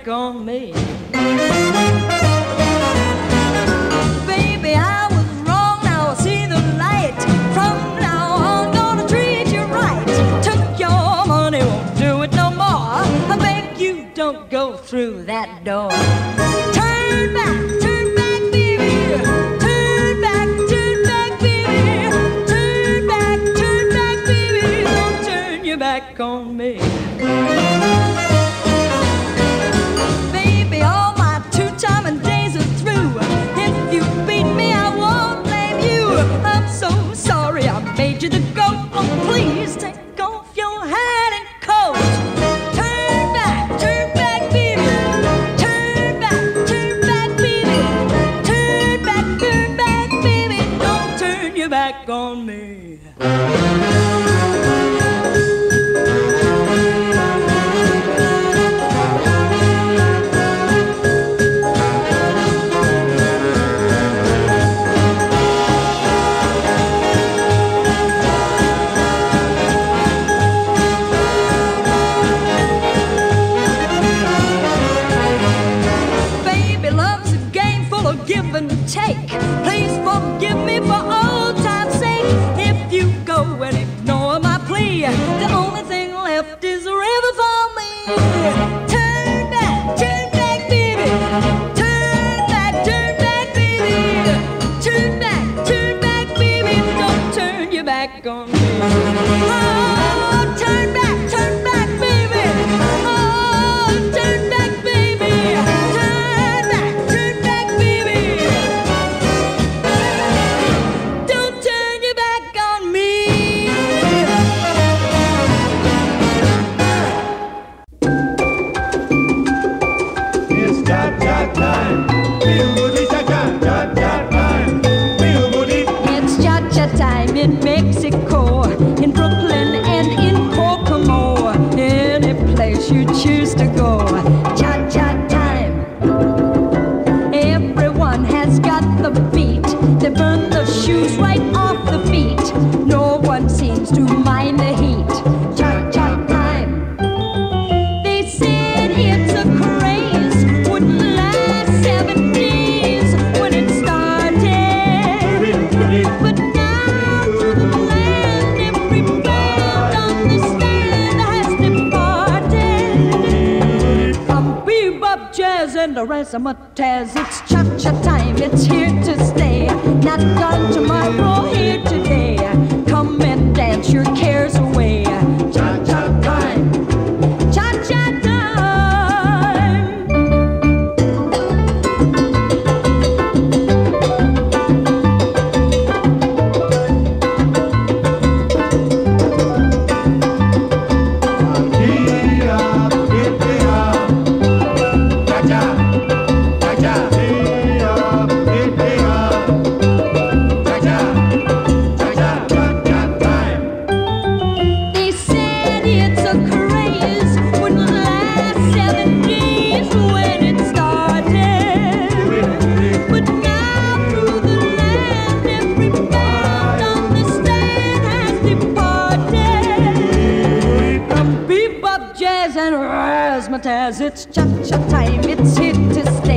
back on me. Baby, I was wrong, now I see the light. From now on, gonna treat you right. Took your money, won't do it no more. I beg you, don't go through that door. Turn back, baby. Turn back, baby. Turn back, baby. Don't turn your back on me. Baby, all my two-timing days are through. If you beat me, I won't blame you. I'm so sorry I made you the goat. Oh, please take off your hat and coat. Turn back, baby. Turn back, baby. Turn back, baby. Don't turn your back on me. Give and take. Please forgive me for old time's sake. If you go and ignore my plea, the only thing left is a river for me. Turn back, baby. Turn back, baby. Turn back, baby. Don't turn your back on me. Oh, turn back, baby. Oh, turn back, baby. In Mexico, in Brooklyn, and in Kokomo, any place you choose to go. Cha-cha time. Everyone has got the beat. They burn the shoes right off the feet. No one seems to mind the heat. Cha-cha time. They said it's a craze, wouldn't last 7 days when it started. But and the razzmatazz, it's cha-cha time, it's here to stay. Not gone tomorrow, here today. Come and dance your cares away. Cha-cha time, cha-cha time. It's cha-cha time, it's here to stay.